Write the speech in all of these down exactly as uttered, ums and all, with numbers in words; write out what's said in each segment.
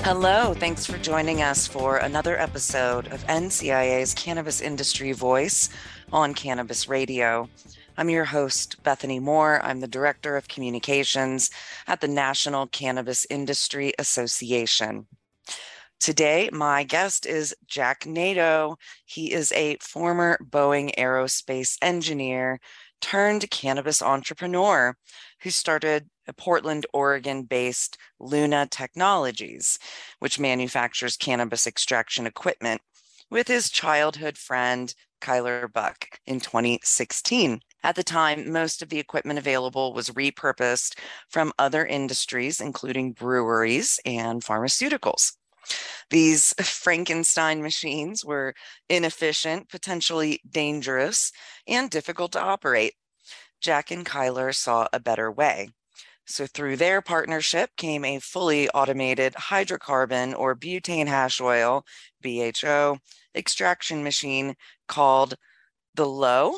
Hello, thanks for joining us for another episode of N C I A's Cannabis Industry Voice on Cannabis Radio. I'm your host, Bethany Moore. I'm the Director of Communications at the National Cannabis Industry Association. Today, my guest is Jack Nato. He is a former Boeing aerospace engineer turned cannabis entrepreneur who started a Portland, Oregon-based Luna Technologies, which manufactures cannabis extraction equipment, with his childhood friend, Kyler Buck, in twenty sixteen. At the time, most of the equipment available was repurposed from other industries, including breweries and pharmaceuticals. These Frankenstein machines were inefficient, potentially dangerous, and difficult to operate. Jack and Kyler saw a better way. So through their partnership came a fully automated hydrocarbon or butane hash oil, B H O, extraction machine called the Low.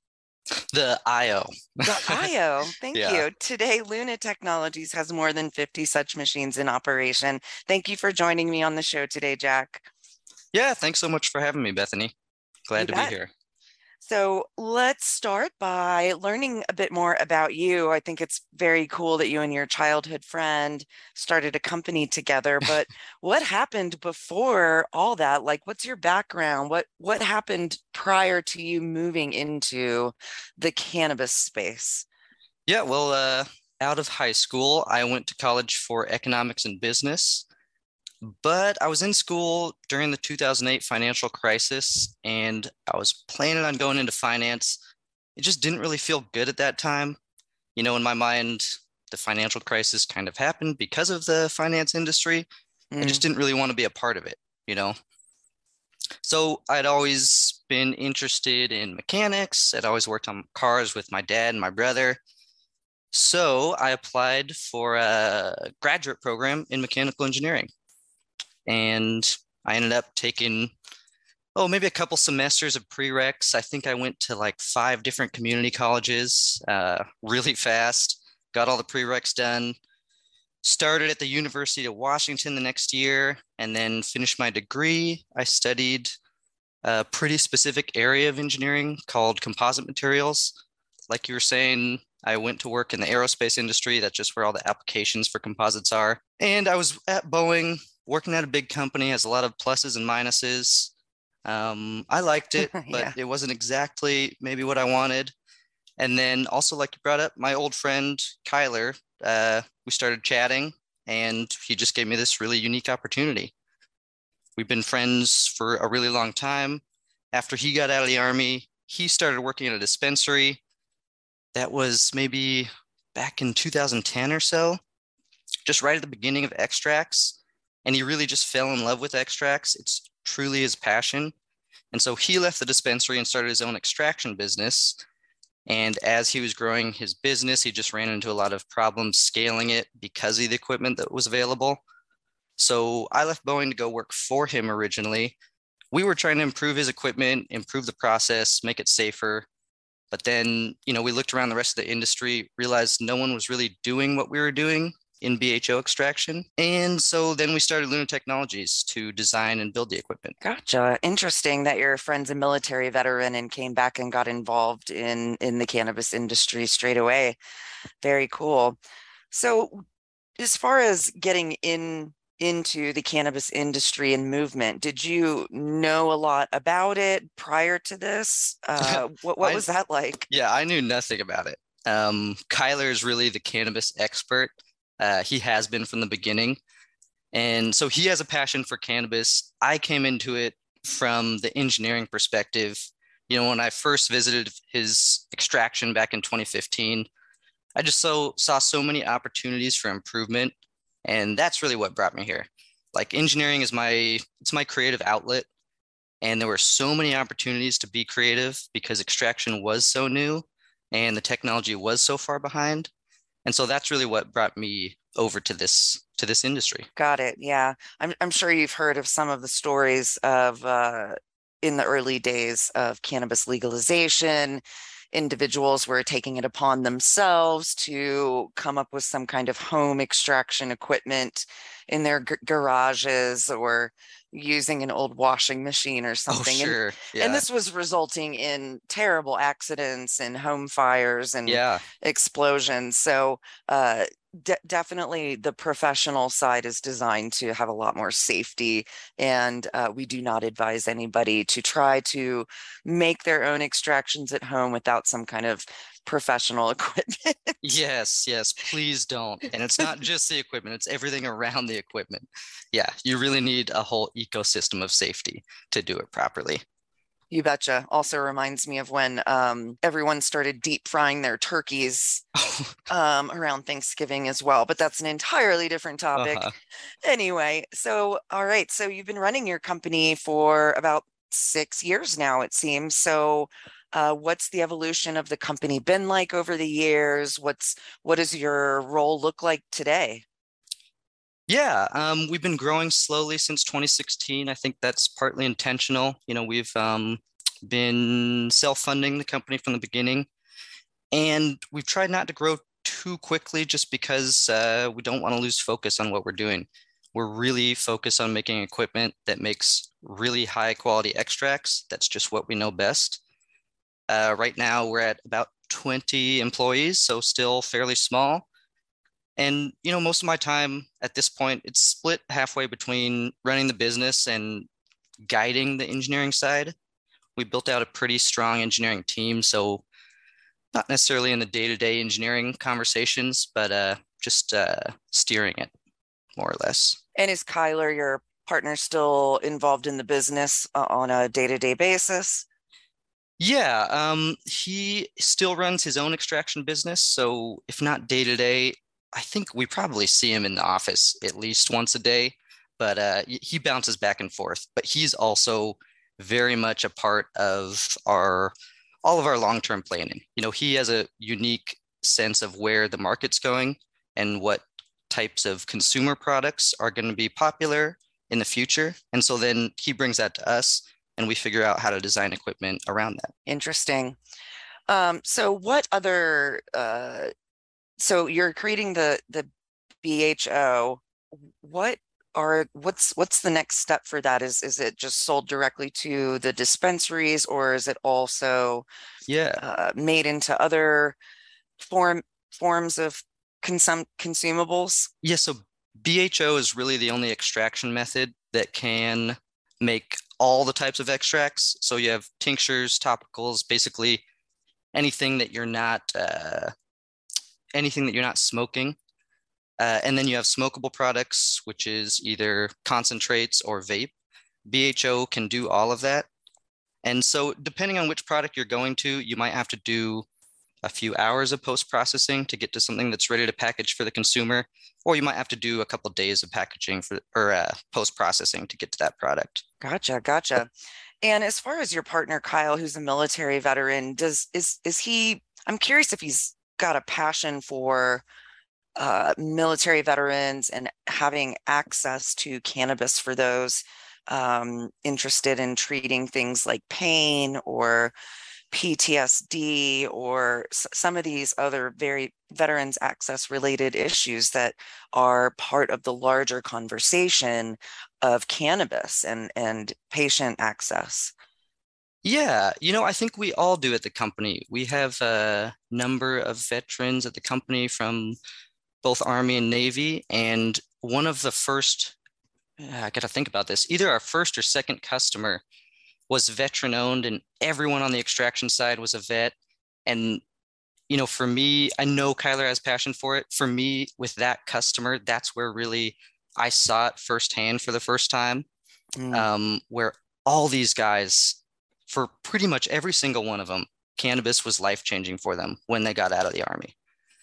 The I O. The I O. Thank Yeah. you. Today, Luna Technologies has more than fifty such machines in operation. Thank you for joining me on the show today, Jack. Yeah, thanks so much for having me, Bethany. Glad You to bet. be here. So let's start by learning a bit more about you. I think it's very cool that you and your childhood friend started a company together, but what happened before all that? Like, what's your background? What what happened prior to you moving into the cannabis space? Yeah, well, uh, out of high school, I went to college for economics and business, but I was in school during the two thousand eight financial crisis, and I was planning on going into finance. It just didn't really feel good at that time. You know, in my mind, the financial crisis kind of happened because of the finance industry. I just Mm. didn't really want to be a part of it, you know? So I'd always been interested in mechanics. I'd always worked on cars with my dad and my brother. So I applied for a graduate program in mechanical engineering. And I ended up taking, oh, maybe a couple semesters of prereqs. I think I went to like five different community colleges uh, really fast, got all the prereqs done, started at the University of Washington the next year, and then finished my degree. I studied a pretty specific area of engineering called composite materials. Like you were saying, I went to work in the aerospace industry. That's just where all the applications for composites are. And I was at Boeing, working at a big company, has a lot of pluses and minuses. Um, I liked it, but Yeah. it wasn't exactly maybe what I wanted. And then also, like you brought up, my old friend Kyler, uh, we started chatting, and he just gave me this really unique opportunity. We've been friends for a really long time. After he got out of the Army, he started working at a dispensary. That was maybe back in two thousand ten or so, just right at the beginning of extracts. And he really just fell in love with extracts. It's truly his passion. And so he left the dispensary and started his own extraction business. And as he was growing his business, he just ran into a lot of problems scaling it because of the equipment that was available. So I left Boeing to go work for him originally. We were trying to improve his equipment, improve the process, make it safer. But then, you know, we looked around the rest of the industry, realized no one was really doing what we were doing in B H O extraction. And so then we started Luna Technologies to design and build the equipment. Gotcha. Interesting that your friend's a military veteran and came back and got involved in in the cannabis industry straight away. Very cool. So, as far as getting in into the cannabis industry and movement, did you know a lot about it prior to this? Uh, what what I, was that like? yeah, I knew nothing about it. Um, Kyler is really the cannabis expert. Uh, he has been from the beginning. And so he has a passion for cannabis. I came into it from the engineering perspective. You know, when I first visited his extraction back in twenty fifteen, I just so saw so many opportunities for improvement. And that's really what brought me here. Like engineering is my, it's my creative outlet. And there were so many opportunities to be creative because extraction was so new and the technology was so far behind. And so that's really what brought me over to this to this industry. Got it. Yeah. I'm I'm sure you've heard of some of the stories of uh in the early days of cannabis legalization individuals were taking it upon themselves to come up with some kind of home extraction equipment in their g- garages, or using an old washing machine or Oh, something. And, sure. and Yeah. this was resulting in terrible accidents and home fires and Yeah. explosions. So uh, de- definitely the professional side is designed to have a lot more safety. And uh, we do not advise anybody to try to make their own extractions at home without some kind of professional equipment. Yes, yes, please don't. And it's not just the equipment, it's everything around the equipment. Yeah, you really need a whole ecosystem of safety to do it properly. You betcha. Also reminds me of when um, everyone started deep frying their turkeys um, around Thanksgiving as well, but that's an entirely different topic. Uh-huh. Anyway, so all right, so you've been running your company for about six years now, it seems. So uh, what's the evolution of the company been like over the years? What's what does your role look like today? Yeah, um, we've been growing slowly since twenty sixteen. I think that's partly intentional. You know, we've um, been self-funding the company from the beginning, and we've tried not to grow too quickly just because uh, we don't want to lose focus on what we're doing. We're really focused on making equipment that makes really high quality extracts. That's just what we know best. Uh, right now, we're at about twenty employees, so still fairly small. And, you know, most of my time at this point, it's split halfway between running the business and guiding the engineering side. We built out a pretty strong engineering team, so not necessarily in the day-to-day engineering conversations, but uh, just uh, steering it more or less. And is Kyler, your partner, still involved in the business uh, on a day-to-day basis? Yeah, um, he still runs his own extraction business, so if not day to day, I think we probably see him in the office at least once a day, but uh, he bounces back and forth. But he's also very much a part of our all of our long-term planning. You know, he has a unique sense of where the market's going and what types of consumer products are going to be popular in the future. And so then he brings that to us and we figure out how to design equipment around that. Interesting. Um, so what other uh, so you're creating the the B H O. What are what's what's the next step for that? Is is it just sold directly to the dispensaries, or is it also Yeah. uh, made into other form forms of consum consumables? Yeah. So B H O is really the only extraction method that can make all the types of extracts. So you have tinctures, topicals, basically anything that you're not uh, anything that you're not smoking. Uh, and then you have smokable products, which is either concentrates or vape. B H O can do all of that. And so, depending on which product you're going to, you might have to do a few hours of post processing to get to something that's ready to package for the consumer, or you might have to do a couple of days of packaging for or uh, post processing to get to that product. Gotcha, gotcha. And as far as your partner Kyle, who's a military veteran, does is is he? I'm curious if he's got a passion for uh, military veterans and having access to cannabis for those um, interested in treating things like pain or P T S D or s- some of these other very veterans access related issues that are part of the larger conversation of cannabis and, and patient access. Yeah, you know, I think we all do at the company. We have a number of veterans at the company from both Army and Navy. And one of the first, I got to think about this, either our first or second customer was veteran owned, and everyone on the extraction side was a vet. And, you know, for me, I know Kyler has passion for it. For me, with that customer, that's where really I saw it firsthand for the first time, Mm. um, where all these guys, for pretty much every single one of them, cannabis was life changing for them when they got out of the Army.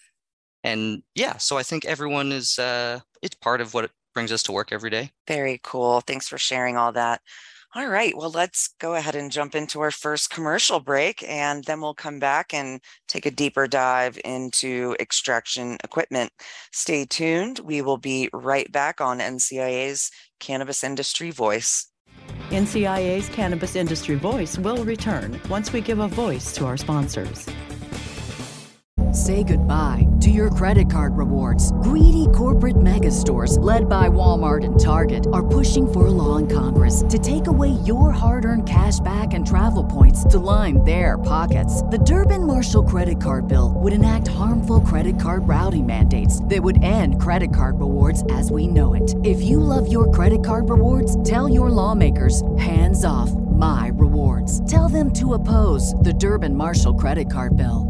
And yeah, so I think everyone is uh it's part of what brings us to work every day. Very cool. Thanks for sharing all that. All right, well, let's go ahead and jump into our first commercial break, and then we'll come back and take a deeper dive into extraction equipment. Stay tuned. We will be right back on N C I A's Cannabis Industry Voice. N C I A's Cannabis Industry Voice will return once we give a voice to our sponsors. Say goodbye to your credit card rewards. Greedy corporate mega stores, led by Walmart and Target, are pushing for a law in Congress to take away your hard-earned cash back and travel points to line their pockets. The Durbin-Marshall credit card bill would enact harmful credit card routing mandates that would end credit card rewards as we know it. If you love your credit card rewards, tell your lawmakers, hands off my rewards. Tell them to oppose the Durbin-Marshall credit card bill.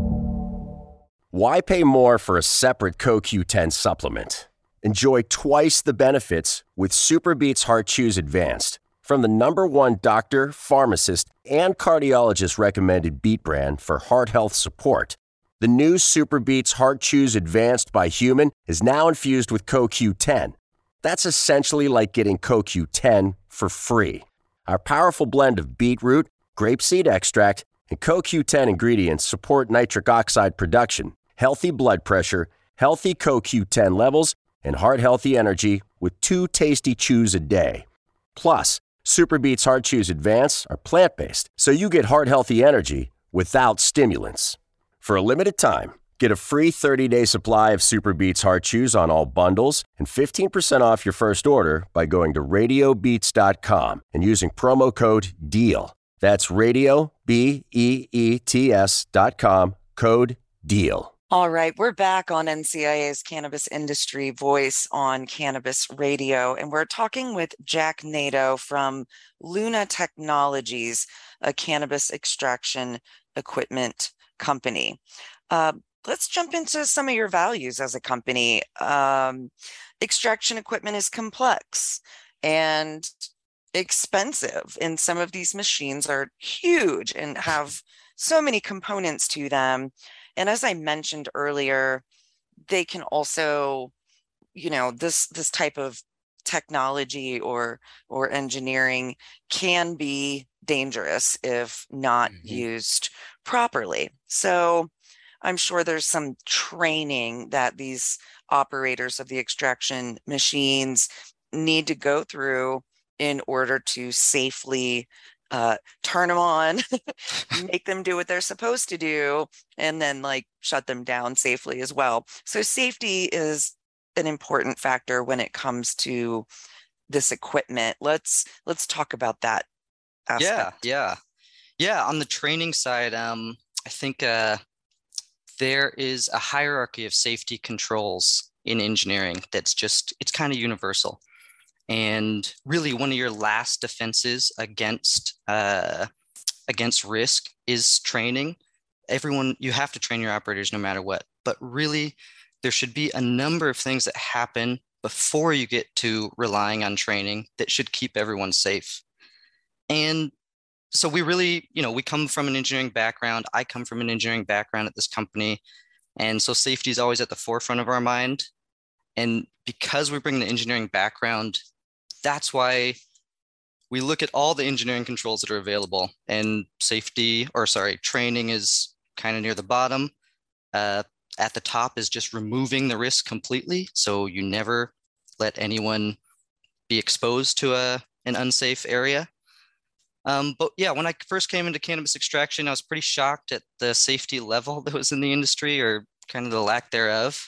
Why pay more for a separate C O Q ten supplement? Enjoy twice the benefits with SuperBeets Heart Chews Advanced from the number one doctor, pharmacist, and cardiologist recommended beet brand for heart health support. The new SuperBeets Heart Chews Advanced by Human is now infused with C O Q ten. That's essentially like getting C O Q ten for free. Our powerful blend of beetroot, grapeseed extract, and C O Q ten ingredients support nitric oxide production, healthy blood pressure, healthy C O Q ten levels, and heart-healthy energy with two tasty chews a day. Plus, SuperBeets Heart Chews Advance are plant-based, so you get heart-healthy energy without stimulants. For a limited time, get a free thirty-day supply of SuperBeets Heart Chews on all bundles and fifteen percent off your first order by going to radio beets dot com and using promo code DEAL. That's radio, B E E T S dot com, code DEAL. All right, we're back on N C I A's Cannabis Industry Voice on Cannabis Radio, and we're talking with Jack Nato from Luna Technologies, a cannabis extraction equipment company. Uh, let's jump into some of your values as a company. Um, extraction equipment is complex and expensive, and some of these machines are huge and have so many components to them. And as I mentioned earlier, they can also, you know, this this type of technology or or engineering can be dangerous if not mm-hmm. used properly. So I'm sure there's some training that these operators of the extraction machines need to go through in order to safely uh, turn them on, make them do what they're supposed to do, and then like shut them down safely as well. So safety is an important factor when it comes to this equipment. Let's let's talk about that aspect. Yeah, yeah, yeah. On the training side, um, I think uh, there is a hierarchy of safety controls in engineering that's just it's kind of universal. And really, one of your last defenses against uh, against risk is training. Everyone, you have to train your operators no matter what. But really, there should be a number of things that happen before you get to relying on training that should keep everyone safe. And so we really, you know, we come from an engineering background. I come from an engineering background at this company. And so safety is always at the forefront of our mind. And because we bring the engineering background, that's why we look at all the engineering controls that are available, and safety, or sorry, training is kind of near the bottom. Uh, at the top is just removing the risk completely. So you never let anyone be exposed to a, an unsafe area. Um, but yeah, when I first came into cannabis extraction, I was pretty shocked at the safety level that was in the industry, or kind of the lack thereof.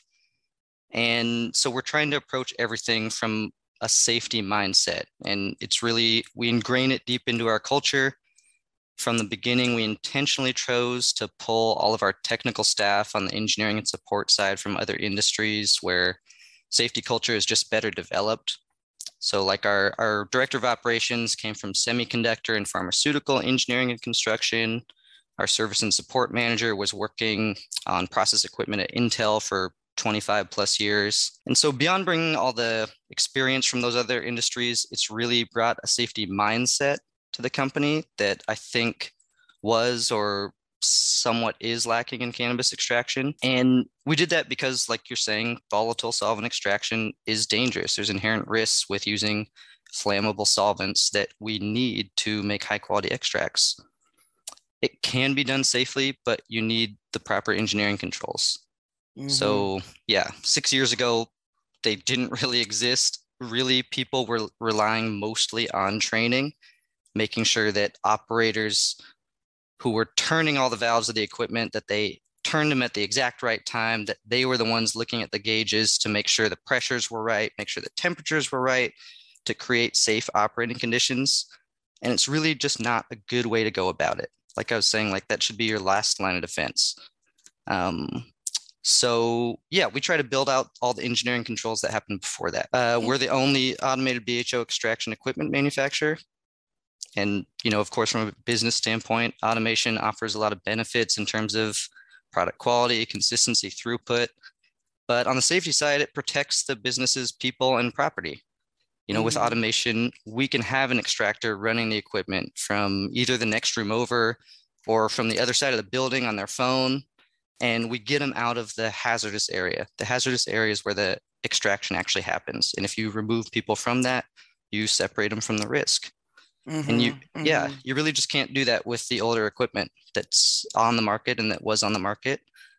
And so we're trying to approach everything from a safety mindset. And it's really, we ingrain it deep into our culture. From the beginning, we intentionally chose to pull all of our technical staff on the engineering and support side from other industries where safety culture is just better developed. So like our, our director of operations came from semiconductor and pharmaceutical engineering and construction. Our service and support manager was working on process equipment at Intel for twenty-five plus years. And so beyond bringing all the experience from those other industries, it's really brought a safety mindset to the company that I think was or somewhat is lacking in cannabis extraction. And we did that because, like you're saying, volatile solvent extraction is dangerous. There's inherent risks with using flammable solvents that we need to make high quality extracts. It can be done safely, but you need the proper engineering controls. Mm-hmm. So yeah, six years ago, they didn't really exist. Really, people were relying mostly on training. making sure that operators who were turning all the valves of the equipment, that they turned them at the exact right time, that they were the ones looking at the gauges to make sure the pressures were right, make sure the temperatures were right, to create safe operating conditions. And it's really just not a good way to go about it. Like I was saying, like that should be your last line of defense. Um, so yeah, we try to build out all the engineering controls that happen before that. Uh, we're the only automated B H O extraction equipment manufacturer. And, you know, of course, from a business standpoint, automation offers a lot of benefits in terms of product quality, consistency, throughput. But on the safety side, it protects the business's people and property. You know, mm-hmm. with automation, we can have an extractor running the equipment from either the next room over or from the other side of the building on their phone, and we get them out of the hazardous area. The hazardous area is where the extraction actually happens. And if you remove people from that, you separate them from the risk. Mm-hmm, and you, mm-hmm. yeah, you really just can't do that with the older equipment that's on the market and that was on the market.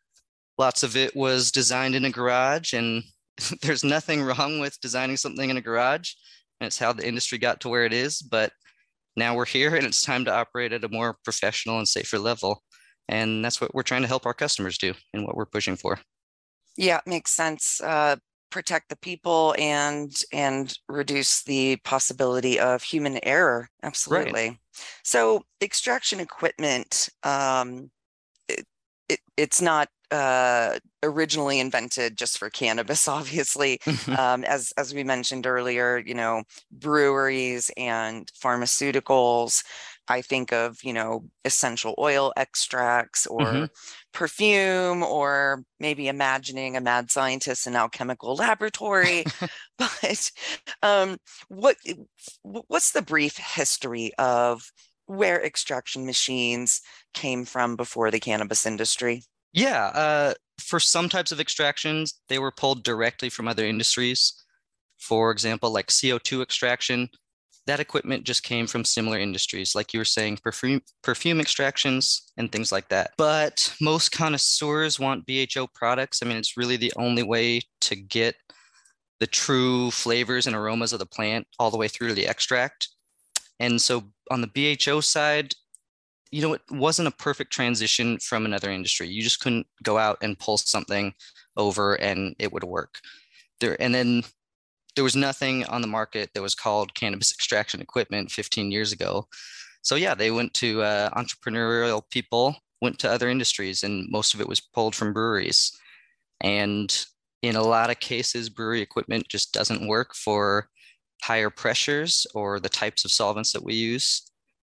Lots of it was designed in a garage, and there's nothing wrong with designing something in a garage. And it's how the industry got to where it is. But now we're here and it's time to operate at a more professional and safer level. And that's what we're trying to help our customers do and what we're pushing for. Yeah, it makes sense. Uh, protect the people and and reduce the possibility of human error. Absolutely. Right. So extraction equipment, um, it, it, it's not uh, originally invented just for cannabis, obviously. um, as as we mentioned earlier, you know, breweries and pharmaceuticals. I think of, you know, essential oil extracts or mm-hmm. perfume, or maybe imagining a mad scientist in an alchemical laboratory. But um, what what's the brief history of where extraction machines came from before the cannabis industry? Yeah, uh, for some types of extractions, they were pulled directly from other industries. For example, like C O two extraction. That equipment just came from similar industries, like you were saying, perfume, perfume extractions and things like that. But most connoisseurs want B H O products. I mean, it's really the only way to get the true flavors and aromas of the plant all the way through to the extract. And so on the B H O side, you know, it wasn't a perfect transition from another industry. You just couldn't go out and pull something over and it would work. There, and then there was nothing on the market that was called cannabis extraction equipment fifteen years ago. So yeah, they went to uh, entrepreneurial people, went to other industries, and most of it was pulled from breweries. And in a lot of cases, brewery equipment just doesn't work for higher pressures or the types of solvents that we use.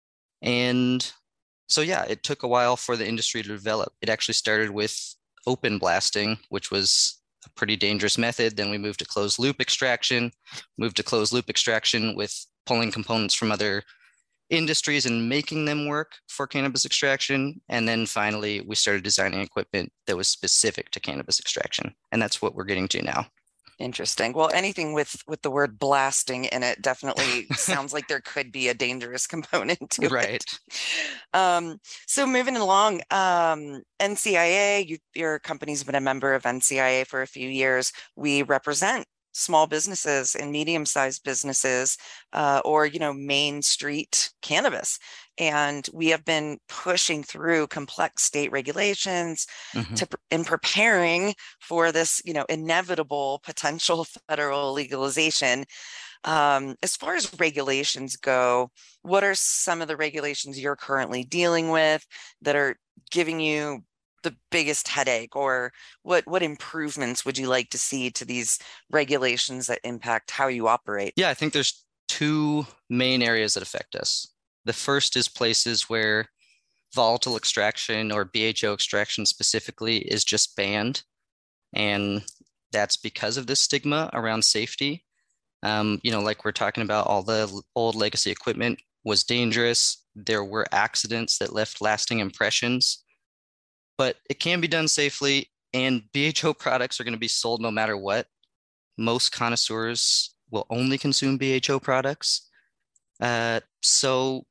And so yeah, it took a while for the industry to develop. It actually started with open blasting, which was a pretty dangerous method. Then we moved to closed loop extraction, moved to closed loop extraction with pulling components from other industries and making them work for cannabis extraction. And then finally, we started designing equipment that was specific to cannabis extraction. And that's what we're getting to now. Interesting. Well, anything with with the word blasting in it definitely sounds like there could be a dangerous component to right. it. Um, so moving along, um, N C I A, you, your company's been a member of N C I A for a few years. We represent small businesses and medium-sized businesses, uh, or, you know, Main Street cannabis. And we have been pushing through complex state regulations mm-hmm. to in preparing for this, you know, inevitable potential federal legalization. Um, as far as regulations go, what are some of the regulations you're currently dealing with that are giving you the biggest headache, or what what improvements would you like to see to these regulations that impact how you operate? Yeah, I think there's two main areas that affect us. The first is places where volatile extraction or B H O extraction specifically is just banned. And that's because of this stigma around safety. Um, you know, like we're talking about, all the old legacy equipment was dangerous. There were accidents that left lasting impressions. But it can be done safely, and B H O products are going to be sold no matter what. Most connoisseurs will only consume B H O products. Uh, so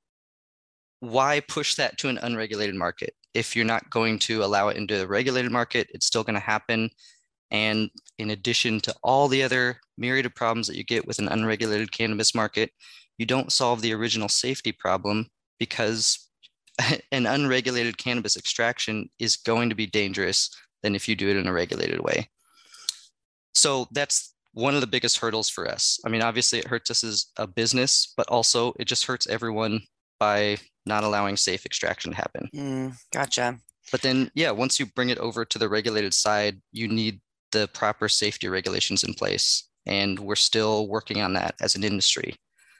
why push that to an unregulated market? If you're not going to allow it into the regulated market, it's still going to happen. And in addition to all the other myriad of problems that you get with an unregulated cannabis market, you don't solve the original safety problem, because an unregulated cannabis extraction is going to be dangerous than if you do it in a regulated way. So that's one of the biggest hurdles for us. I mean, obviously it hurts us as a business, but also it just hurts everyone by not allowing safe extraction to happen. Mm, gotcha. But then, yeah, once you bring it over to the regulated side, you need the proper safety regulations in place. And we're still working on that as an industry.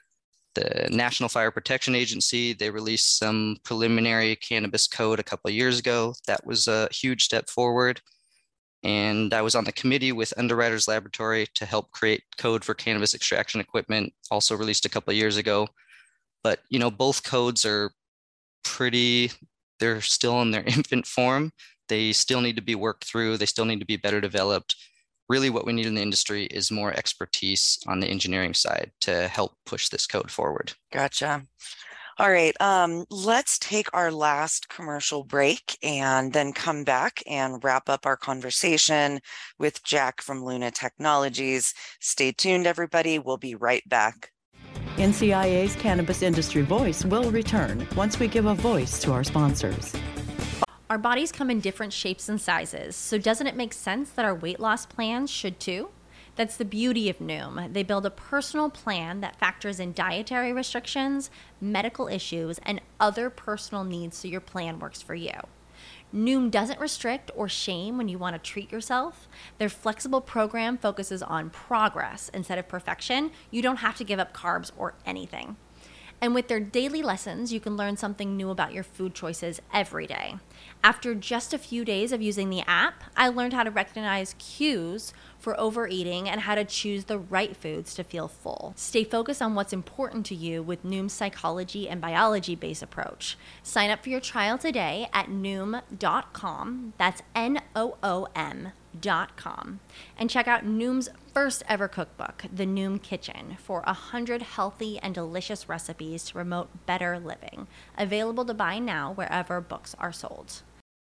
The National Fire Protection Agency, they released some preliminary cannabis code a couple of years ago. That was a huge step forward. And I was on the committee with Underwriters Laboratory to help create code for cannabis extraction equipment, also released a couple of years ago. But, you know, both codes are pretty, they're still in their infant form. They still need to be worked through. They still need to be better developed. Really what we need in the industry is more expertise on the engineering side to help push this code forward. Gotcha. All right, um, let's take our last commercial break and then come back and wrap up our conversation with Jack from Luna Technologies. Stay tuned, everybody. We'll be right back. N C I A's Cannabis Industry Voice will return once we give a voice to our sponsors. Our bodies come in different shapes and sizes, so doesn't it make sense that our weight loss plans should too? That's the beauty of Noom. They build a personal plan that factors in dietary restrictions, medical issues, and other personal needs so your plan works for you. Noom doesn't restrict or shame when you want to treat yourself. Their flexible program focuses on progress instead of perfection. You don't have to give up carbs or anything. And with their daily lessons, you can learn something new about your food choices every day. After just a few days of using the app, I learned how to recognize cues for overeating and how to choose the right foods to feel full. Stay focused on what's important to you with Noom's psychology and biology-based approach. Sign up for your trial today at noom dot com. That's N O O M dot com. And check out Noom's first ever cookbook, The Noom Kitchen, for one hundred healthy and delicious recipes to promote better living. Available to buy now wherever books are sold.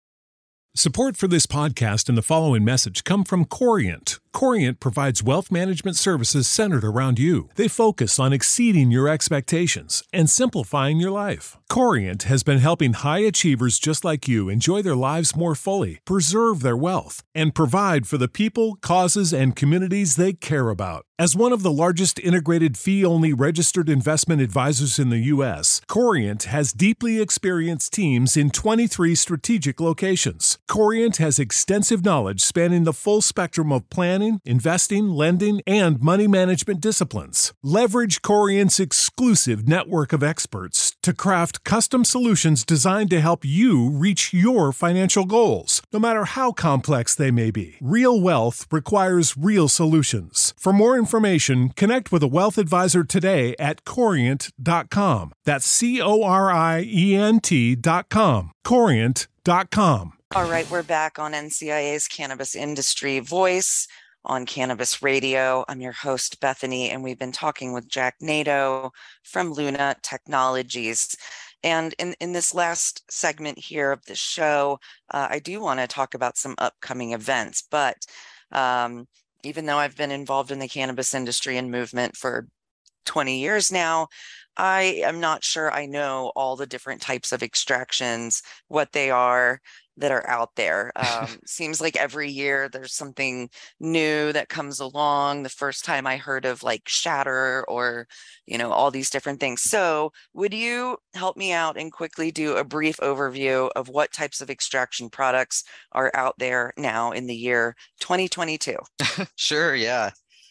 Support for this podcast and the following message come from Corient. Corient provides wealth management services centered around you. They focus on exceeding your expectations and simplifying your life. Corient has been helping high achievers just like you enjoy their lives more fully, preserve their wealth, and provide for the people, causes, and communities they care about. As one of the largest integrated fee-only registered investment advisors in the U S, Corient has deeply experienced teams in twenty-three strategic locations. Corient has extensive knowledge spanning the full spectrum of planning, investing, lending, and money management disciplines. Leverage Corient's exclusive network of experts to craft custom solutions designed to help you reach your financial goals, no matter how complex they may be. Real wealth requires real solutions. For more information, connect with a wealth advisor today at corient dot com. That's C O R I E N T dot com. corient dot com. All right, we're back on N C I A's Cannabis Industry Voice on Cannabis Radio. I'm your host, Bethany, and we've been talking with Jack Nadeau from Luna Technologies. And in, in this last segment here of the show, uh, I do want to talk about some upcoming events. But um, even though I've been involved in the cannabis industry and movement for twenty years now, I am not sure I know all the different types of extractions, what they are, that are out there. Um, seems like every year there's something new that comes along. The first time I heard of like shatter or, you know, all these different things. So would you help me out and quickly do a brief overview of what types of extraction products are out there now in the year twenty twenty-two? Sure, yeah.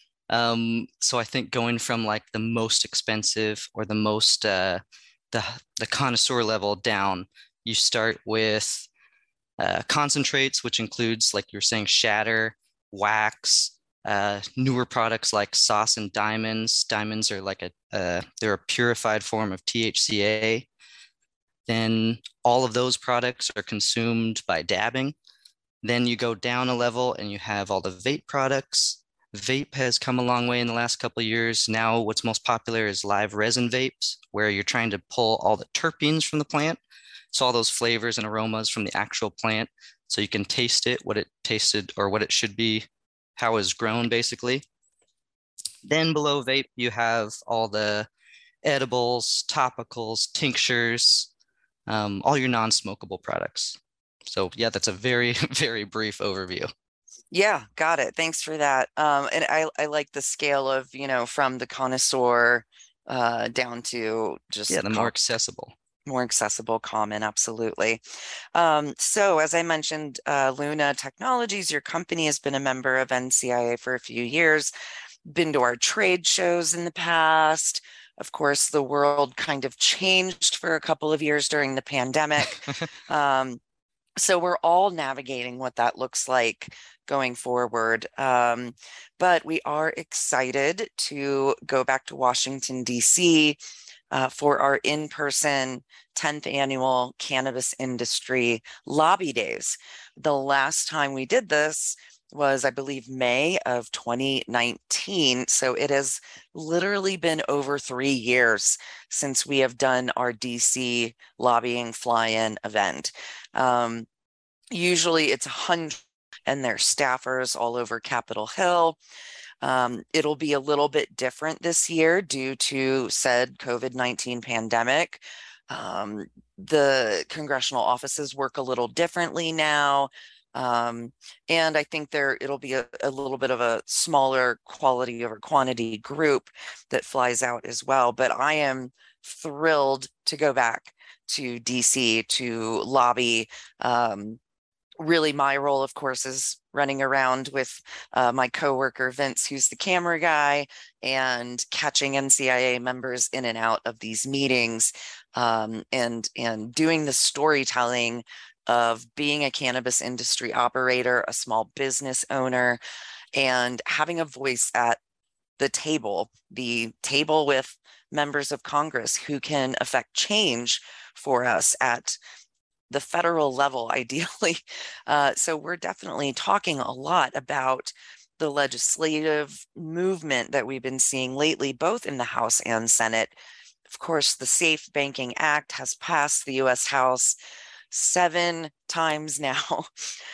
Um, so I think going from like the most expensive or the most, uh, the, the connoisseur level down, you start with Uh, concentrates, which includes, like you're saying, shatter, wax, uh, newer products like sauce and diamonds. Diamonds are like a, uh, they're a purified form of T H C A. Then all of those products are consumed by dabbing. Then you go down a level and you have all the vape products. Vape has come a long way in the last couple of years. Now what's most popular is live resin vapes, where you're trying to pull all the terpenes from the plant. So all those flavors and aromas from the actual plant, so you can taste it, what it tasted or what it should be how it's grown, basically. Then below vape, you have all the edibles, topicals, tinctures, um, all your non-smokable products. So yeah, that's a very, very brief overview. Yeah, got it. Thanks for that. Um, and I, I like the scale of, you know, from the connoisseur uh, down to just Yeah, the com- more accessible. More accessible, common, absolutely. Um, so as I mentioned, uh, Luna Technologies, your company has been a member of N C I A for a few years, been to our trade shows in the past. Of course, the world kind of changed for a couple of years during the pandemic. um, so we're all navigating what that looks like going forward. Um, but we are excited to go back to Washington, D C Uh, for our in-person tenth annual cannabis industry lobby days. The last time we did this was, I believe, May of twenty nineteen. So it has literally been over three years since we have done our D C lobbying fly-in event. Um, usually it's a hundred and their staffers all over Capitol Hill. Um, it'll be a little bit different this year due to said COVID nineteen pandemic. Um, the congressional offices work a little differently now. Um, and I think there it'll be a, a little bit of a smaller quality over quantity group that flies out as well. But I am thrilled to go back to D C to lobby. Um, Really, my role, of course, is running around with uh, my coworker, Vince, who's the camera guy, and catching N C I A members in and out of these meetings, um, and, and doing the storytelling of being a cannabis industry operator, a small business owner, and having a voice at the table, the table with members of Congress who can affect change for us at the federal level, ideally. Uh, so we're definitely talking a lot about the legislative movement that we've been seeing lately, both in the House and Senate. Of course, the Safe Banking Act has passed the U S House seven times now.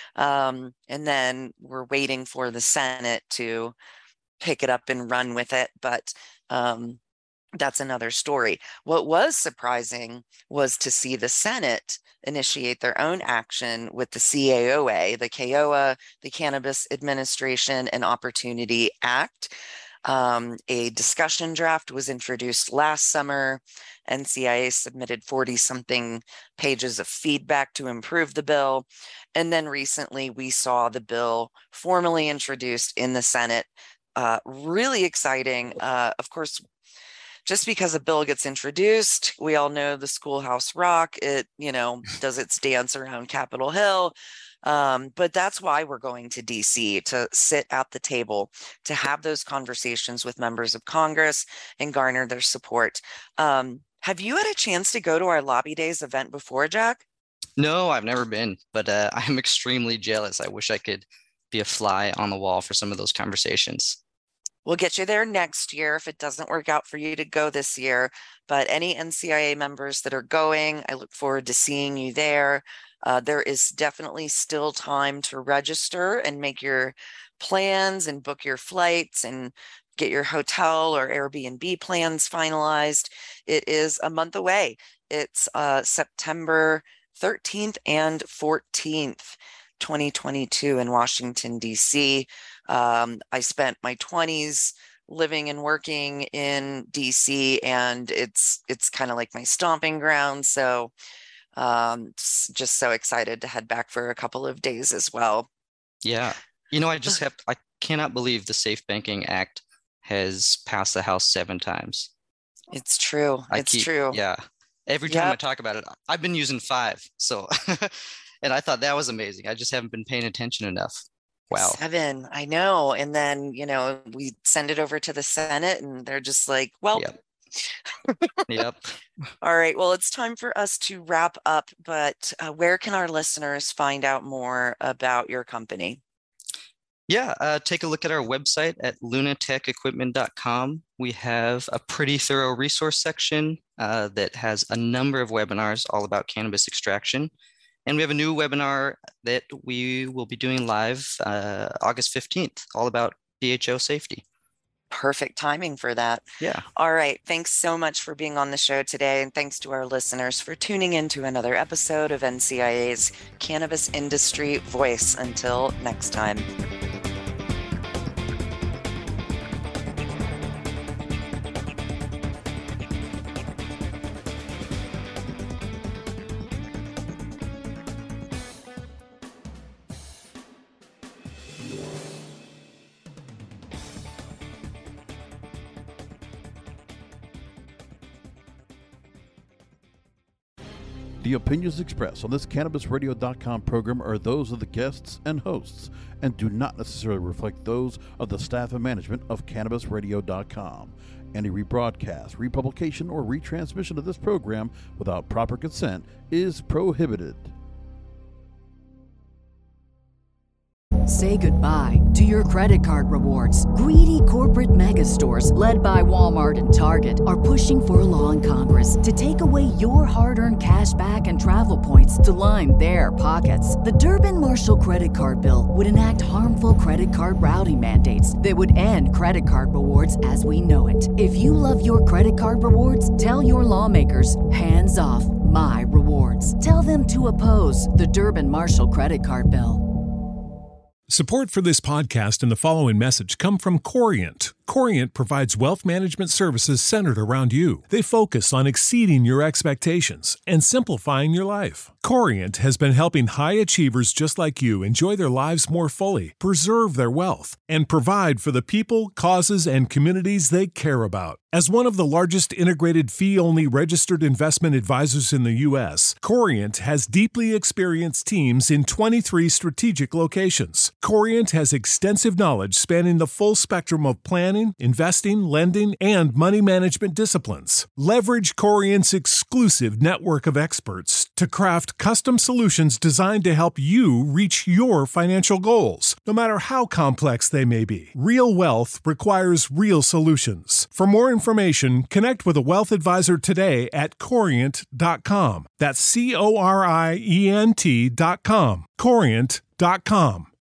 Um, and then we're waiting for the Senate to pick it up and run with it. But um, that's another story. What was surprising was to see the Senate initiate their own action with the C A O A, the C A O A, the Cannabis Administration and Opportunity Act. Um, a discussion draft was introduced last summer. N C I A submitted forty something pages of feedback to improve the bill. And then recently we saw the bill formally introduced in the Senate. Uh, really exciting. Uh, of course, just because a bill gets introduced, we all know the Schoolhouse Rock, it, you know, does its dance around Capitol Hill. Um, but that's why we're going to D C, to sit at the table, to have those conversations with members of Congress and garner their support. Um, have you had a chance to go to our Lobby Days event before, Jack? No, I've never been, but uh, I'm extremely jealous. I wish I could be a fly on the wall for some of those conversations. We'll get you there next year if it doesn't work out for you to go this year. But any N C I A members that are going, I look forward to seeing you there. Uh, there is definitely still time to register and make your plans and book your flights and get your hotel or Airbnb plans finalized. It is a month away. It's uh, September thirteenth and fourteenth, twenty twenty-two in Washington, D C. Um, I spent my twenties living and working in D C, and it's it's kind of like my stomping ground. So um, just so excited to head back for a couple of days as well. Yeah. You know, I just have, I cannot believe the Safe Banking Act has passed the House seven times. It's true. I it's keep, true. Yeah. Every time Yep. I talk about it, I've been using five. So, and I thought that was amazing. I just haven't been paying attention enough. Wow. Seven, I know. And then, you know, we send it over to the Senate and they're just like, well, Yep. Yep. All right. Well, it's time for us to wrap up, but uh, where can our listeners find out more about your company? Yeah, uh, take a look at our website at lunatech equipment dot com. We have a pretty thorough resource section uh, that has a number of webinars all about cannabis extraction. And we have a new webinar that we will be doing live uh, August fifteenth, all about D H O safety. Perfect timing for that. Yeah. All right. Thanks so much for being on the show today. And thanks to our listeners for tuning in to another episode of N C I A's Cannabis Industry Voice. Until next time. The opinions expressed on this Cannabis Radio dot com program are those of the guests and hosts and do not necessarily reflect those of the staff and management of Cannabis Radio dot com. Any rebroadcast, republication, or retransmission of this program without proper consent is prohibited. Say goodbye to your credit card rewards. Greedy corporate mega stores, led by Walmart and Target, are pushing for a law in Congress to take away your hard-earned cash back and travel points to line their pockets. The Durbin-Marshall credit card bill would enact harmful credit card routing mandates that would end credit card rewards as we know it. If you love your credit card rewards, tell your lawmakers, hands off my rewards. Tell them to oppose the Durbin-Marshall credit card bill. Support for this podcast and the following message come from Corient. Corient provides wealth management services centered around you. They focus on exceeding your expectations and simplifying your life. Corient has been helping high achievers just like you enjoy their lives more fully, preserve their wealth, and provide for the people, causes, and communities they care about. As one of the largest integrated fee-only registered investment advisors in the U S, Corient has deeply experienced teams in twenty-three strategic locations. Corient has extensive knowledge spanning the full spectrum of planning, investing, lending, and money management disciplines. Leverage Corient's exclusive network of experts to craft custom solutions designed to help you reach your financial goals, no matter how complex they may be. Real wealth requires real solutions. For more information, connect with a wealth advisor today at corient dot com. That's C O R I E N T dot com. corient dot com.